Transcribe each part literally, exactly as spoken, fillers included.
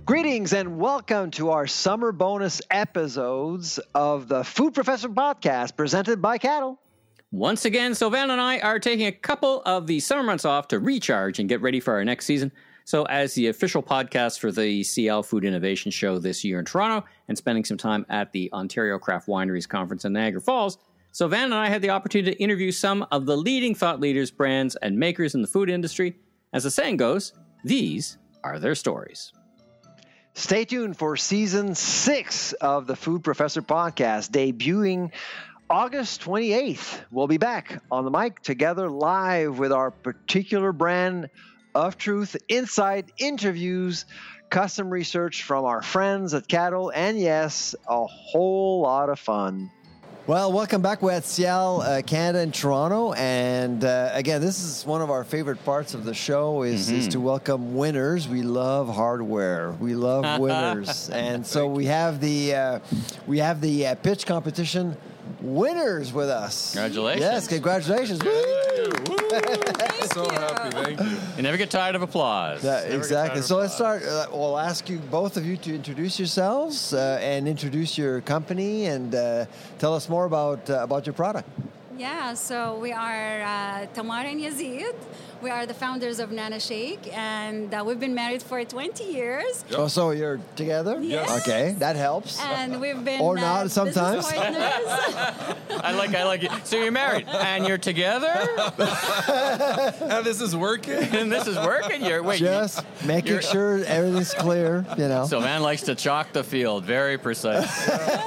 Greetings and welcome to our summer bonus episodes of the Food Professor Podcast presented by Cattle. Once again, Sylvain and I are taking a couple of the summer months off to recharge and get ready for our next season. So as the official podcast for the C L Food Innovation Show this year in Toronto and spending some time at the Ontario Craft Wineries Conference in Niagara Falls, Sylvain and I had the opportunity to interview some of the leading thought leaders, brands, and makers in the food industry. As the saying goes, these are their stories. Stay tuned for season six of the Food Professor Podcast, debuting August twenty-eighth. We'll be back on the mic together live with our particular brand of truth, insight, interviews, custom research from our friends at Cattle, and yes, a whole lot of fun. Well, welcome back. We're at C L uh, Canada in Toronto, and uh, again, this is one of our favorite parts of the show is, mm-hmm. is to welcome winners. We love hardware. We love winners, and so we have the uh, we have the uh, pitch competition winners with us. Congratulations! Yes, congratulations! Woo! So happy, thank you. You never get tired of applause. Yeah, exactly. So let's start. Uh, we'll ask you, both of you, to introduce yourselves uh, and introduce your company and uh, tell us more about uh, about your product. Yeah, so we are uh, Tamar and Yazid. We are the founders of Nana Shake, and uh, we've been married for twenty years. Yep. Oh, so you're together? Yes. Okay, that helps. And we've been or not uh, sometimes. I like, I like it. So you're married, and you're together, and this is working, and this is working. You're wait, just you, making sure everything's clear. You know. So man likes to chalk the field, very precise.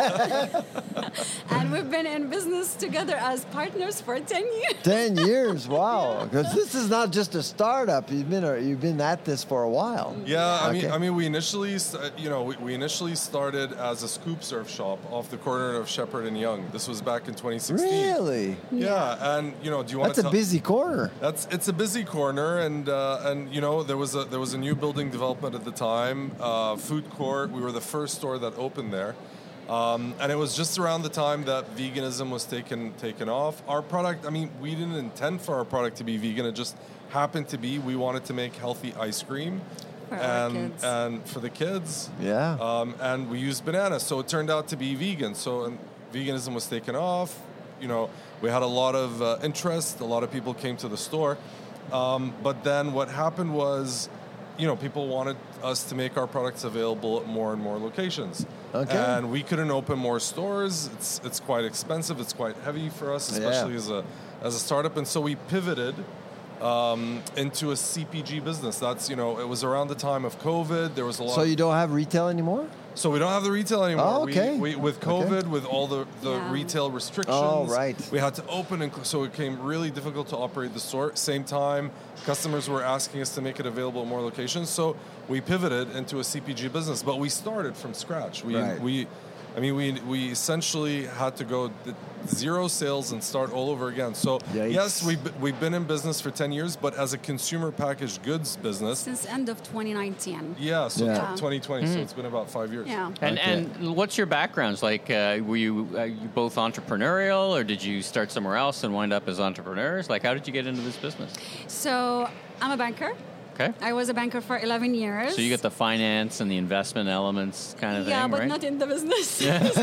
And we've been in business together as partners for ten years. Ten years, wow! Because this is not just a startup. You've been you've been at this for a while. Yeah, I okay. mean, I mean, we initially, you know, we, we initially started as a scoop surf shop off the corner of Shepherd and Yonge. This was back in twenty sixteen. Really? Yeah, yeah. And you know, do you want That's to? That's a busy corner. That's it's a busy corner, and uh, and you know, there was a there was a new building development at the time, uh, food court. We were the first store that opened there. Um, and it was just around the time that veganism was taken taken off. Our product, I mean, we didn't intend for our product to be vegan. It just happened to be. We wanted to make healthy ice cream, for and our kids. and for the kids. Yeah. Um, and we used bananas, so it turned out to be vegan. So and veganism was taken off. You know, we had a lot of uh, interest. A lot of people came to the store. Um, but then what happened was, you know, people wanted us to make our products available at more and more locations. Okay. And we couldn't open more stores. It's it's quite expensive. It's quite heavy for us, especially yeah. as a as a startup. And so we pivoted um, into a C P G business. That's, you know, it was around the time of COVID. There was a lot. So of, you don't have retail anymore? So we don't have the retail anymore. Oh, okay. We, we, with COVID, okay. with all the, the yeah. retail restrictions, oh, right. we had to open, and so it became really difficult to operate the store. Same time, customers were asking us to make it available at more locations, so we pivoted into a C P G business. But we started from scratch. We right. we. I mean, we we essentially had to go zero sales and start all over again. So, Yikes. yes, we've, we've been in business for ten years, but as a consumer packaged goods business. Since end of twenty nineteen. Yeah, so yeah. twenty twenty, mm-hmm. so it's been about five years. Yeah. And okay. and what's your backgrounds? Like, uh, were you, uh, you both entrepreneurial, or did you start somewhere else and wind up as entrepreneurs? Like, how did you get into this business? So I'm a banker. Okay. I was a banker for eleven years. So you get the finance and the investment elements kind of yeah, thing, but right? not in the business.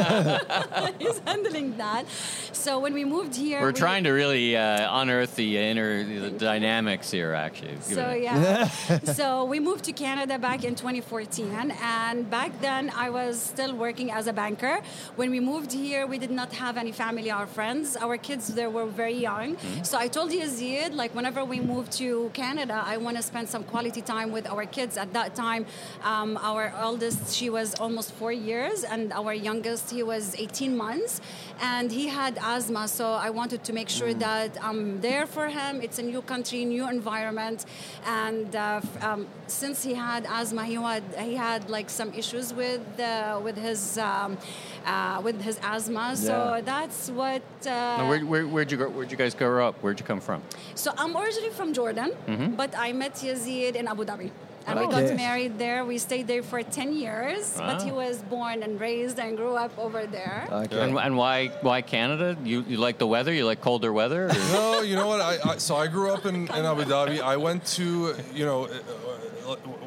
He's handling that. So when we moved here, We're we, trying to really uh, unearth the inner the dynamics here, actually. Give So it a- yeah, so we moved to Canada back in twenty fourteen, and back then I was still working as a banker. When we moved here, we did not have any family or friends. Our kids they were very young, mm-hmm. so I told Yazid, like whenever we moved to Canada, I want to spend some quality time with our kids. At that time, um, our oldest she was almost four years, and our youngest he was eighteen months, and he had asthma. So I wanted to make sure mm. that I'm there for him. It's a new country, new environment, and uh, um, since he had asthma, he had he had like some issues with uh, with his um, uh, with his asthma. So Yeah. that's what. Uh, Now, where, where, where'd you go, where'd you guys grow up? Where'd you come from? So I'm originally from Jordan, Mhm. but I met Yazid in Abu Dhabi. And we Okay. got married there. We stayed there for ten years, but Wow. he was born and raised and grew up over there. Okay. And, and why why Canada? You you like the weather? You like colder weather? Or? No, you know what? I, I so I grew up in, in Abu Dhabi. I went to, you know, uh, uh,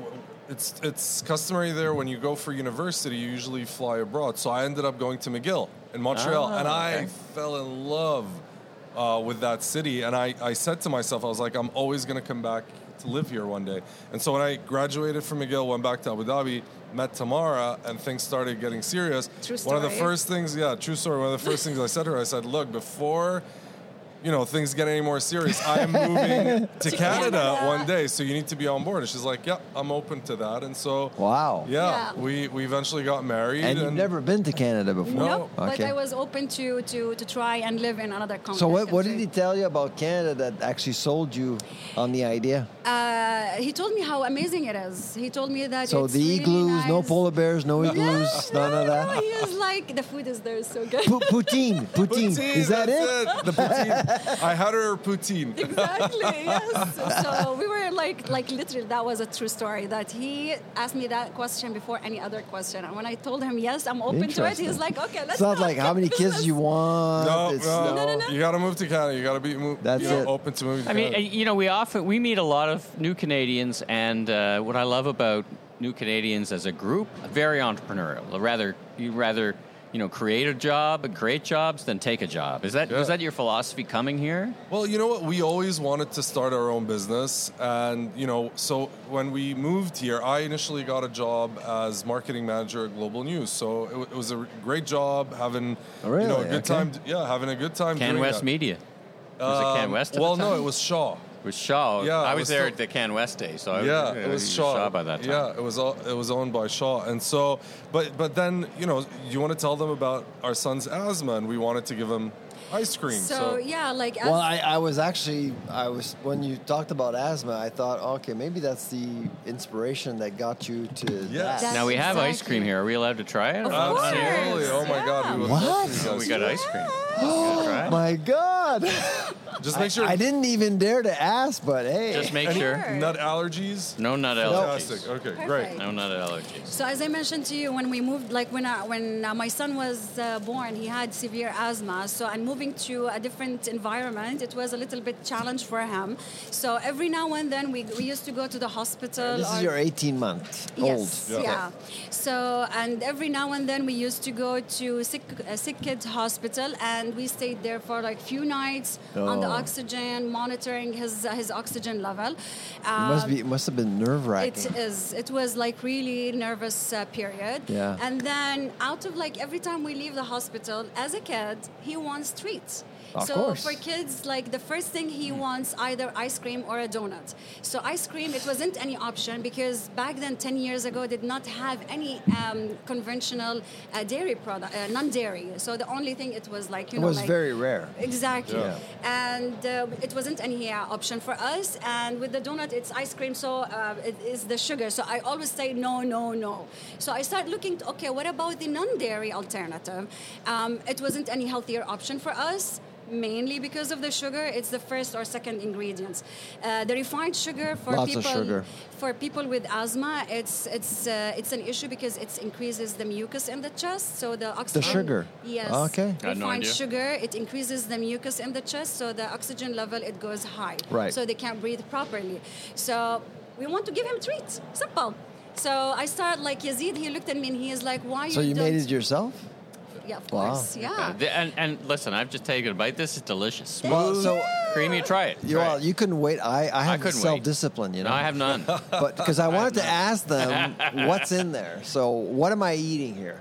it's it's customary there when you go for university, you usually fly abroad. So I ended up going to McGill in Montreal, Oh, and okay. I fell in love uh, with that city. And I, I said to myself, I was like, I'm always going to come back to live here one day. And so when I graduated from McGill, went back to Abu Dhabi, met Tamara, and things started getting serious. True One of the story. first things, yeah, true story. One of the first things I said to her, I said, look, before you know things get any more serious, I am moving to Canada Canada. one day, so you need to be on board. And she's like, yeah, I'm open to that. And so, Wow. yeah, Yeah. we, we eventually got married. And you've never been to Canada before? No. Nope, but Okay. I was open to, to, to try and live in another country. So what, what did he country. tell you about Canada that actually sold you on the idea? Uh, he told me how amazing it is. He told me that So it's the really igloos, no nice. polar bears, no igloos, no, none of no, that? he was like, the food is there, so good. Pu- poutine, poutine, Poutine, is that that's it? The poutine. I had her poutine. Exactly, yes. So we were like, like literally, that was a true story. That he asked me that question before any other question, and when I told him yes, I'm open to it, Interesting. he's like, okay, let's. It's not talk like how many kids business." you want. No, It's- no, No, no, no. You got to move to Canada. You got to be mo- That's you know, it. open to moving to I mean, uh, Canada. you know, we often we meet a lot of new Canadians, and uh, what I love about new Canadians as a group, very entrepreneurial. Rather, you rather you know create a job and create jobs than take a job. Is that Yeah. was that your philosophy coming here? Well, you know what? We always wanted to start our own business. And, you know, so when we moved here, I initially got a job as marketing manager at Global News. So it, w- it was a great job, having, Oh, really? you know, a good Okay. time. Yeah, having a good time Can doing West that. Media. Was it Can Um, West? At Well, the no, time? it was Shaw. It was Shaw. Yeah, I it was, was there still- at the Can West day, so I Yeah, uh, it was you Shaw. by that time. Yeah, it was all, it was owned by Shaw, and so, but but then you know, you want to tell them about our son's asthma, and we wanted to give him ice cream. So, So, yeah, like as, Well, I, I was actually, I was when you talked about asthma, I thought, okay, maybe that's the inspiration that got you to Yes. that. Now we have ice Exactly. cream here. Are we allowed to try it? Of Or- course. absolutely. Oh my God, we would What? love for you Oh, guys we to got try. ice cream. Oh Try it. my God! Just make sure. I didn't even dare to ask, but hey, Just make Any sure. nut allergies. No nut Fantastic. allergies. Okay, Perfect. great. No nut allergies. So as I mentioned to you, when we moved, like when I, when uh, my son was uh, born, he had severe asthma. So and moving to a different environment, it was a little bit challenge for him. So every now and then we, we used to go to the hospital. this or- is your eighteen month old. Yes, Yeah. yeah. So, and every now and then we used to go to sick, uh, sick kids hospital, and we stayed there for like few nights on the Oh. oxygen, monitoring his uh, his oxygen level. It must Um, be. It must have been nerve it wracking. is. It was like really nervous uh, period. Yeah. And then out of like every time we leave the hospital, as a kid, he wants treats. Of so course. for kids, like the first thing he wants either ice cream or a donut. So ice cream, it wasn't any option because back then, ten years ago, did not have any um, conventional uh, dairy product, uh, non-dairy. So the only thing it was like you It know was like, very rare. Exactly. Yeah. And uh, it wasn't any uh, option for us. And with the donut, it's ice cream, so uh, it is the sugar. So I always say no, no, no. So I started looking, to, okay, what about the non-dairy alternative? Um, it wasn't any healthier option for us. Mainly because of the sugar, it's the first or second ingredients. Uh, the refined sugar for Lots of people sugar. for people with asthma, it's it's uh, it's an issue because it increases the mucus in the chest. So the oxygen. sugar? Yes. Okay. I had no Refined idea. sugar, it increases the mucus in the chest, so the oxygen level it goes high. Right. So they can't breathe properly. So we want to give him treats. Simple. So I started like Yazid. He looked at me and he is like, "Why So you don't?" made it yourself? Yeah, of Wow. course. Yeah. Uh, th- and, and listen, I've just taken a bite. This is delicious. Well, so Creamy, try it. you, Try well, it. you couldn't wait. I, I have couldn't wait. self-discipline, you know. No, I have none. But because I wanted to ask them what's in there. So what am I eating here?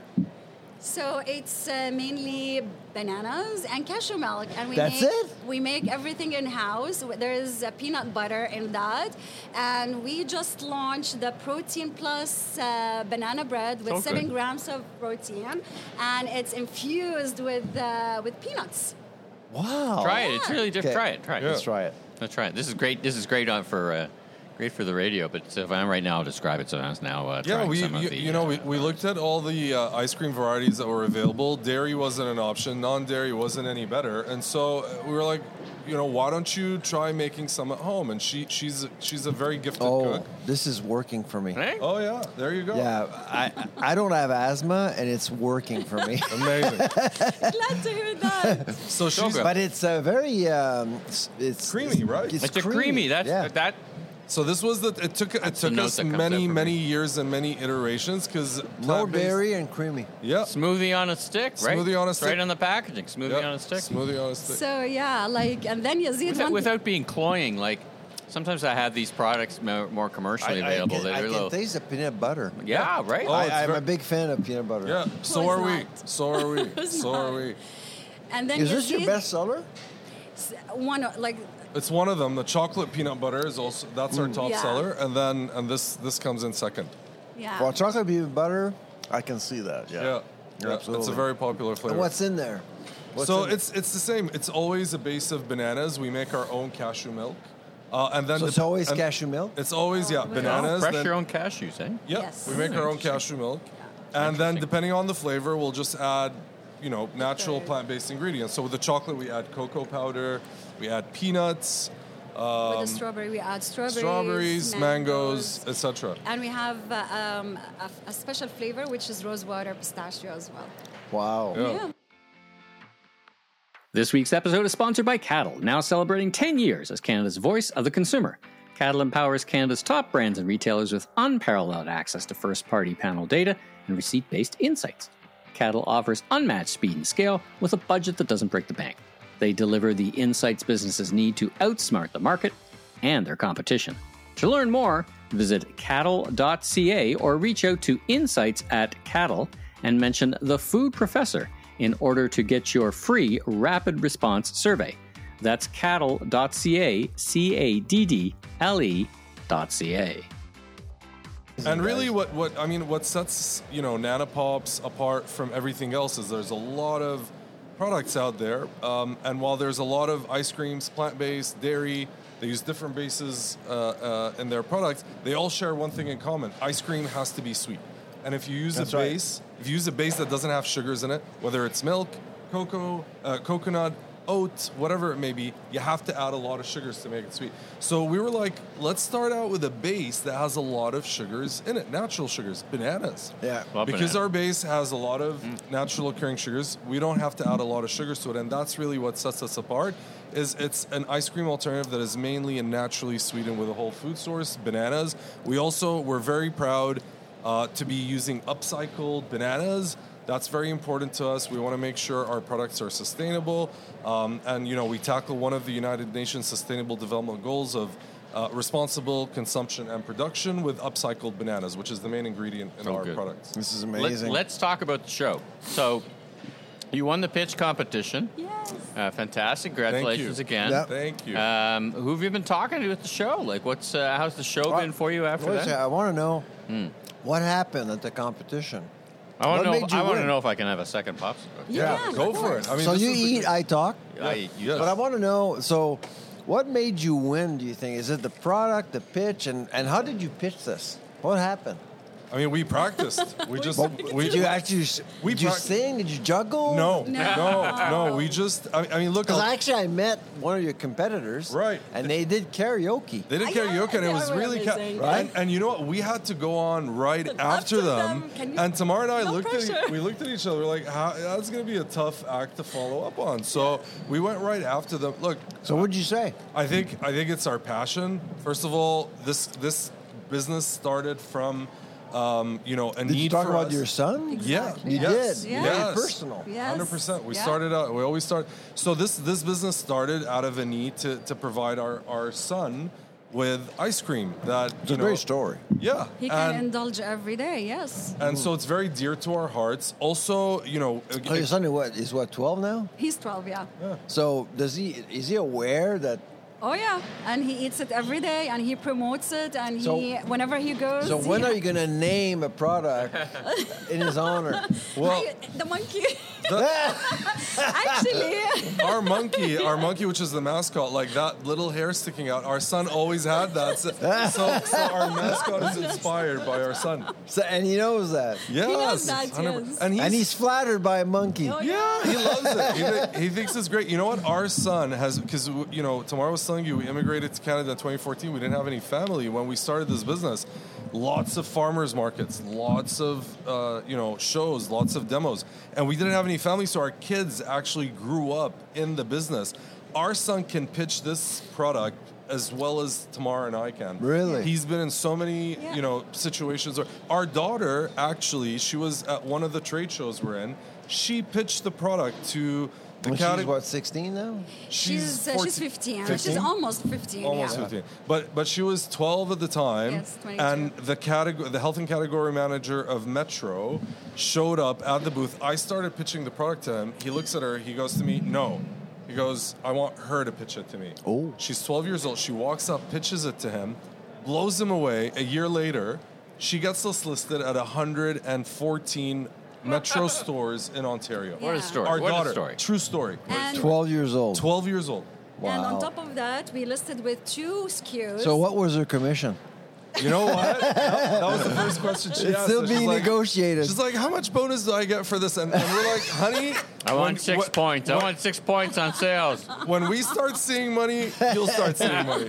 So it's uh, mainly bananas and cashew milk, and we That's make it? we make everything in house. There is uh, peanut butter in that, and we just launched the Protein Plus uh, banana bread with So seven good. grams of protein, and it's infused with uh, with peanuts. Wow. Try it. It's really Okay. different. Try it. Try it. Let's try it. Let's try it. This is great. This is great on for uh, great for the radio. But if I'm right now, I'll describe it. So I was now uh, Yeah, trying we some you, of the. you know we, uh, we looked at all the uh, ice cream varieties that were available. Dairy wasn't an option. Non-dairy wasn't any better, and so uh, we were like, you know, why don't you try making some at home? And she she's she's a very gifted Oh, cook. this is working for me. Hey? Oh yeah, there you go. Yeah, I I don't have asthma, and it's working for me. Amazing. Glad to hear that. So she's good. But it's a very um, it's, it's Creamy, right? It's a creamy. That's yeah. that. So this was the. It took it That's the took note us that comes many out for me. many years and many iterations because No dairy and creamy. Yeah. Smoothie on a stick, right? Smoothie on a It's stick. Right on the packaging. Smoothie Yep. on a stick. Smoothie on a stick. So yeah, like, and then Yazid Without, one- without being cloying, like sometimes I have these products more, more commercially available. I, can, They're I a can little, taste the peanut butter. yeah, right. Oh, I, it's I'm ver- a big fan of peanut butter. Yeah. So Who is are we. not? So are we. Who's So are not? we. and then Is this your Yazid- best seller? one of- like It's one of them. The chocolate peanut butter is also that's our top Yeah. seller, and then and this this comes in second. yeah. For chocolate peanut butter, I can see that. Yeah. Yeah. Yeah. Absolutely. It's a very popular flavor. And what's in there? What's so in it? it's it's the same. It's always a base of bananas. We make our own cashew milk, uh, and then So it's dep- always and cashew milk? It's always yeah Oh, really? bananas. Fresh then- your own cashews, eh? Yeah, Yes. we make our own cashew milk, and then depending on the flavor, we'll just add, you know, natural Okay. plant-based ingredients. So with the chocolate, we add cocoa powder, we add peanuts, with the strawberry, we add strawberries, strawberries, mangoes, et cetera. and we have uh, um, a, a special flavor which is rosewater pistachio as well. Wow. Yeah. Yeah. This week's episode is sponsored by Cattle, now celebrating ten years as Canada's voice of the consumer. Cattle empowers Canada's top brands and retailers with unparalleled access to first-party panel data and receipt-based insights. Cattle offers unmatched speed and scale with a budget that doesn't break the bank. They deliver the insights businesses need to outsmart the market and their competition. To learn more, visit cattle dot c a or reach out to insights at Cattle and mention the Food Professor in order to get your free rapid response survey. That's cattle dot c a, C A D D L E dot C A. And really, what, what I mean, what sets you know Nanopops apart from everything else is there's a lot of products out there, um, and while there's a lot of ice creams, plant-based, dairy, they use different bases uh, uh, in their products. They all share one thing in common: ice cream has to be sweet. And if you use That's a right. base, if you use a base that doesn't have sugars in it, whether it's milk, cocoa, uh, coconut, oat, whatever it may be, you have to add a lot of sugars to make it sweet. So we were like, let's start out with a base that has a lot of sugars in it, natural sugars, bananas. Yeah. Love Because banana. our base has a lot of natural occurring sugars, we don't have to add a lot of sugars to it, and that's really what sets us apart. Is it's an ice cream alternative that is mainly and naturally sweetened with a whole food source, bananas. We also we're very proud uh, to be using upcycled bananas. That's very important to us. We want to make sure our products are sustainable, um, and you know we tackle one of the United Nations Sustainable Development Goals of uh, responsible consumption and production with upcycled bananas, which is the main ingredient in Oh, our good. products. This is Let, amazing. let's talk about the show. So, you won the pitch competition. Yes. Uh, fantastic. Congratulations you. again. Yep. Thank you. Um, who have you been talking to at the show? Like, what's uh, how's the show Well, been for you after Wait a second, that? I want to know what happened at the competition. I want what to know. made you I want to win? know if I can have a second popsicle. Yeah, Yeah, go of for course. it. I mean, So this you is the eat, good- I talk. I, you Yes. But I want to know, so what made you win, do you think? Is it the product, the pitch, and, and how did you pitch this? What happened? I mean, we practiced. We just we Did you actually, we did you prac- sing? Did you juggle? no, No. no, no. We just. I, I mean, look. Because I'll- actually I met one of your competitors. Right. And they did karaoke. They did Ah, yeah, karaoke, and they it was were really ca- amazing. Right? And, and you know what? We had to go on right after, After them. them. Can you- And Tamar and I No looked pressure. at we looked at each other. We're like, How, that's going to be a tough act to follow up on. So we went right after them. Look, So what did you say? I think I think it's our passion. First of all, this this business started from. Um, you know, a Did need you talk for about us. your son? Yeah, You yes, did. Yeah. Very yes. personal. Yes. Hundred percent. We Yeah. started out. We always start. So this this business started out of a need to, to provide our, our son with ice cream. That It's you a know, great story. Yeah, He can and, indulge every day. Yes. and so it's very dear to our hearts. Also, you know, Oh, your son is what, is what, twelve now? He's twelve. Yeah. So does he, is he aware that, Oh yeah, and he eats it every day, and he promotes it, and So- he whenever he goes. so when he- are you going to name a product in his honor? well, the monkey? that- Actually, our monkey, our monkey, which is the mascot, like that little hair sticking out. Our son always had that. So, so, so our mascot is inspired by our son. So, and he knows that. Yes, knows that, one hundred percent. yes. And he's, And he's flattered by a monkey. Oh, Yeah, he loves it. He, thi- he thinks it's great. You know what? Our son has, because, you know, Tamara was telling you, we immigrated to Canada in twenty fourteen. We didn't have any family when we started this business. Lots of farmers markets, lots of, uh, you know, shows, lots of demos. And we didn't have any family, so our kids actually grew up in the business. Our son can pitch this product as well as Tamar and I can. Really? He's been in so many, Yeah. you know, situations. Where our daughter, actually, she was at one of the trade shows we're in. She pitched the product to the Well, she's category. what, sixteen now? She's, uh, she's fourteen fifteen. fifteen? She's almost fifteen. Almost yeah. fifteen. But but she was twelve at the time. Yes, twenty-two. And the category the health and category manager of Metro showed up at the booth. I started pitching the product to him. He looks at her, he goes to me, "No." He goes, "I want her to pitch it to me." Oh. She's twelve years old. She walks up, pitches it to him, blows him away. A year later, she gets us listed at one hundred fourteen Metro stores in Ontario. What a Yeah. story. Our what daughter, a story. true story. And, twelve years old. twelve years old. and Wow. on top of that, we listed with two S K Us. So what was her commission? You know what? that, that was the first question she It's asked. still So she's being like- negotiated. She's like, "How much bonus do I get for this?" And, and we're like, "Honey, I want when- six wh- points. I when- want six points on sales. When we start seeing money, you'll start seeing money."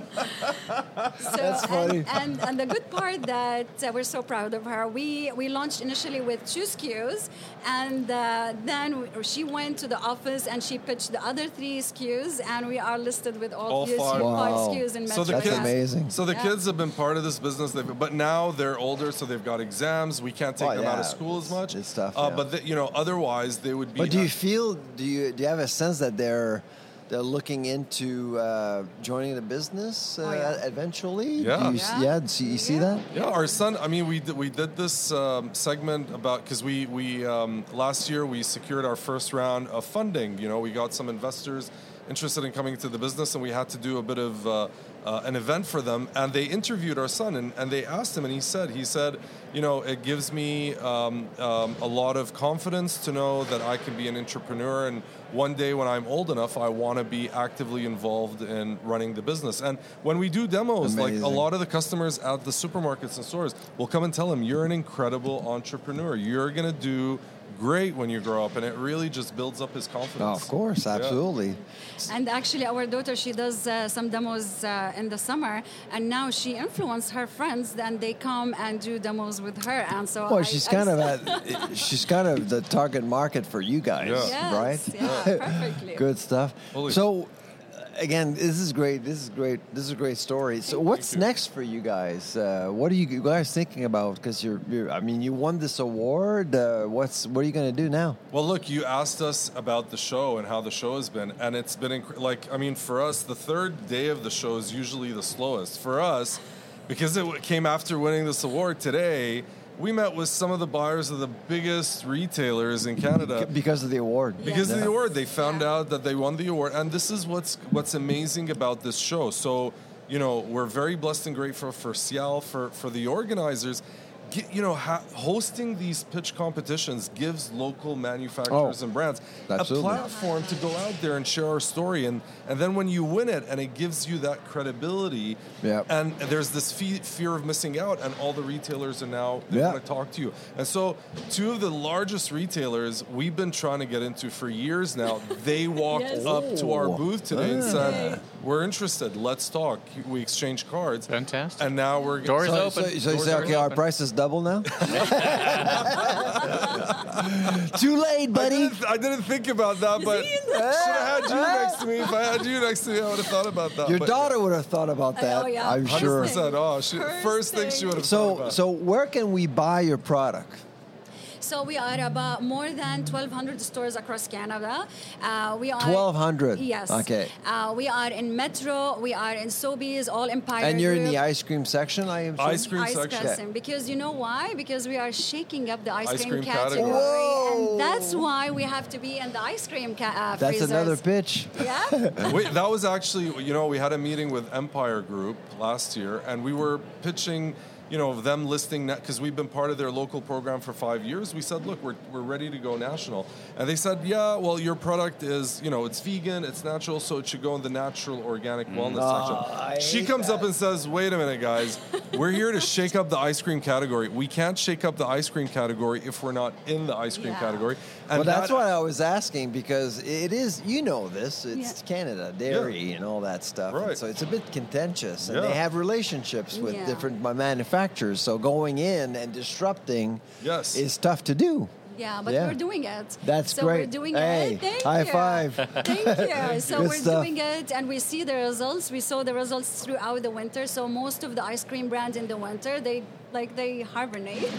So, That's funny. And, and, and the good part that uh, we're so proud of her, we, we launched initially with two S K Us, and uh, then we, she went to the office and she pitched the other three S K Us, and we are listed with all, All these five. five Wow. S K Us in Metro. So the That's kids, yeah. amazing. So the Yeah. kids have been part of this business, they've, but now they're older, so they've got exams. We can't take Oh, them out of yeah. school as much. It's tough, Uh, yeah. But the, you know, otherwise they would be. But do you feel? Do you do you have a sense that they're they're looking into uh, joining the business uh, Oh, yeah. eventually? Yeah. Do you, s- Yeah. yeah. Do you see Yeah. that? Yeah, our son. I mean, we did, we did this um, segment about because we we um, last year we secured our first round of funding. You know, we got some investors interested in coming to the business, and we had to do a bit of uh, uh, an event for them. And they interviewed our son, and, and they asked him, and he said, he said, you know, it gives me um, um, a lot of confidence to know that I can be an entrepreneur, and one day when I'm old enough, I want to be actively involved in running the business. And when we do demos, like Amazing. a lot of the customers at the supermarkets and stores will come and tell him, "You're an incredible entrepreneur. You're going to do great when you grow up," and it really just builds up his confidence. Oh, of course, Yeah. absolutely. And actually, our daughter, she does uh, some demos uh, in the summer, and now she influenced her friends, and they come and do demos with her. And so, Well, I- she's I kind of s- at, she's kind of the target market for you guys, Yeah. Yes, right? yeah, perfectly. Good stuff. Holy- So, again, this is great. This is great. This is a great story. So, what's you. next for you guys? Uh, what are you guys thinking about? Because you're, you're, I mean, you won this award. Uh, what's, what are you going to do now? Well, look, you asked us about the show and how the show has been, and it's been inc- like, I mean, for us, the third day of the show is usually the slowest. For us, because it w- came after winning this award today, we met with some of the buyers of the biggest retailers in Canada. Because of the award. Because of Yeah. the award, they found Yeah. out that they won the award, and this is what's what's amazing about this show. So, you know, we're very blessed and grateful for Cial, for for the organizers. G- You know, ha- hosting these pitch competitions gives local manufacturers Oh, and brands absolutely. a platform to go out there and share our story, and and then when you win it, and it gives you that credibility, Yep. and there's this fe- fear of missing out, and all the retailers are now they Yeah. want to talk to you. And so, two of the largest retailers we've been trying to get into for years now, they walked Yes. up to our Oh. booth today and Ah. said, "We're interested. Let's talk." We exchanged cards. Fantastic. And now we're Doors So, open. so, so you Doors say, are okay, our open. price is double now? Too late, I buddy. didn't, I didn't think about that, but should have had you next to me. If I had you next to me, I would have thought about that. Your But daughter would have thought about that, Oh, yeah. I'm one hundred sure. percent. Oh, she, First first thing thing. she would have thought So, about. so where can we buy your product? So we are about more than twelve hundred stores across Canada. Uh, we are twelve hundred? Yes. Okay. Uh, we are in Metro. We are in Sobeys, all Empire. And you're in Group. the ice cream section, I am. Ice cream Ice section. cream, because you know why? Because we are shaking up the ice, Ice cream, cream category, category. Whoa. and that's why we have to be in the ice cream ca- uh, That's freezers. another pitch. Yeah. Wait, that was actually, you know, we had a meeting with Empire Group last year, and we were pitching, you know, them listing that because we've been part of their local program for five years. We said, look, we're, we're ready to go national. And they said, yeah, well, your product is, you know, it's vegan, it's natural, so it should go in the natural organic wellness I section. She hate comes up that. and says, wait a minute, guys, we're here to shake up the ice cream category. We can't shake up the ice cream category if we're not in the ice cream Yeah. category. And Well, that's that- why I was asking, because it is, you know this, it's Yeah. Canada, dairy and all that stuff. And Right. so it's a bit contentious. And Yeah. they have relationships with Yeah. different manufacturers. So going in and disrupting Yes. is tough to do. Yeah, but Yeah. we're doing it. That's so great. We're doing Hey, it. Thank high you. five. Thank you. So Good we're stuff. doing it, and we see the results. We saw the results throughout the winter. So most of the ice cream brands in the winter, they like they hibernate.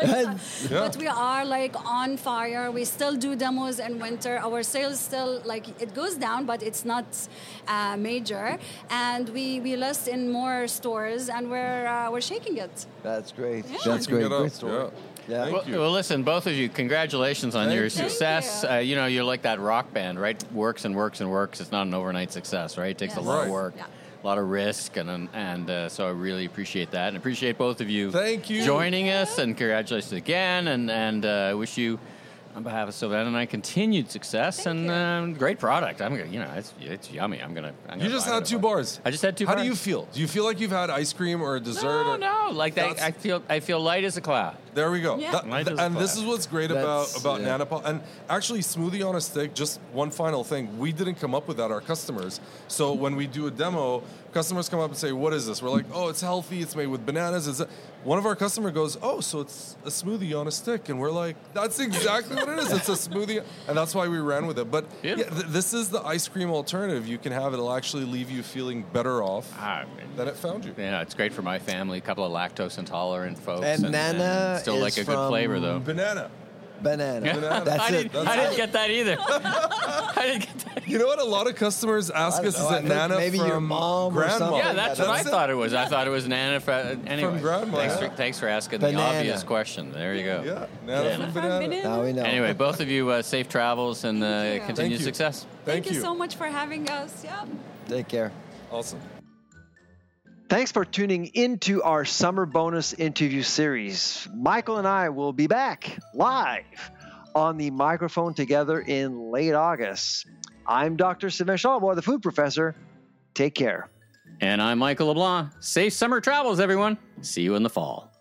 But we are like on fire. We still do demos in winter. Our sales still like it goes down, but it's not uh, major. And we we list in more stores, and we're uh, we're shaking it. That's great. Yeah. That's Shaking great. it up, Great story. yeah. Yeah. Thank Well, you. well, listen, both of you, congratulations on Thank your you. success. Thank Uh, you. you know, you're like that rock band, right? Works and works and works. It's not an overnight success, right? It takes Yes. a lot of Right. work, Yeah. a lot of risk, and and uh, so I really appreciate that, and appreciate both of you. Thank you. joining us, and congratulations again, and and uh, I wish you, on behalf of Sylvana and I, continued success Thank and you. um, great product. I'm gonna, you know, it's it's yummy. I'm gonna. I'm You gonna just buy had it. two bars. I just had two. How bars. do you feel? Do you feel like you've had ice cream or a dessert? No, or, no, like that. That's- I feel I feel light as a cloud. There we go. Yeah. That- Light as and a this cloud. is what's great That's- about about yeah. Nana Pop. And actually, smoothie on a stick. Just one final thing: we didn't come up with that. Our customers. So when we do a demo, customers come up and say, "What is this?" We're like, "Oh, it's healthy. It's made with bananas." Is it? One of our customer goes, "Oh, so it's a smoothie on a stick," and we're like, "That's exactly what it is. It's a smoothie," and that's why we ran with it. But yeah, Beautiful. th- this is the ice cream alternative. You can have it. It'll actually leave you feeling better off Ah, than it found you. you know, it's great for my family. A couple of lactose intolerant folks, And Nana still like is a good from- flavor though. Banana. Banana. Banana. That's I it. didn't, That's I didn't it. get that either. I didn't get that. You know what? A lot of customers ask I don't us, know. "Is I it think Nana maybe from your mom or grandma?" something. Yeah, that's what I it. thought it was. I thought it was Nana. Fra- anyway, grandma, Thanks, yeah. for, thanks for asking Banana. the obvious question. There you go. Yeah, Nana Yeah. from banana. Banana. Now we know. Anyway, both of you, uh, safe travels and uh, Thank you. continued Thank you. success. Thank, Thank you so much for having us. Yeah. Take care. Awesome. Thanks for tuning into our summer bonus interview series. Michael and I will be back live on the microphone together in late August. I'm Doctor Sylvain Charlebois, the food professor. Take care. And I'm Michael LeBlanc. Safe summer travels, everyone. See you in the fall.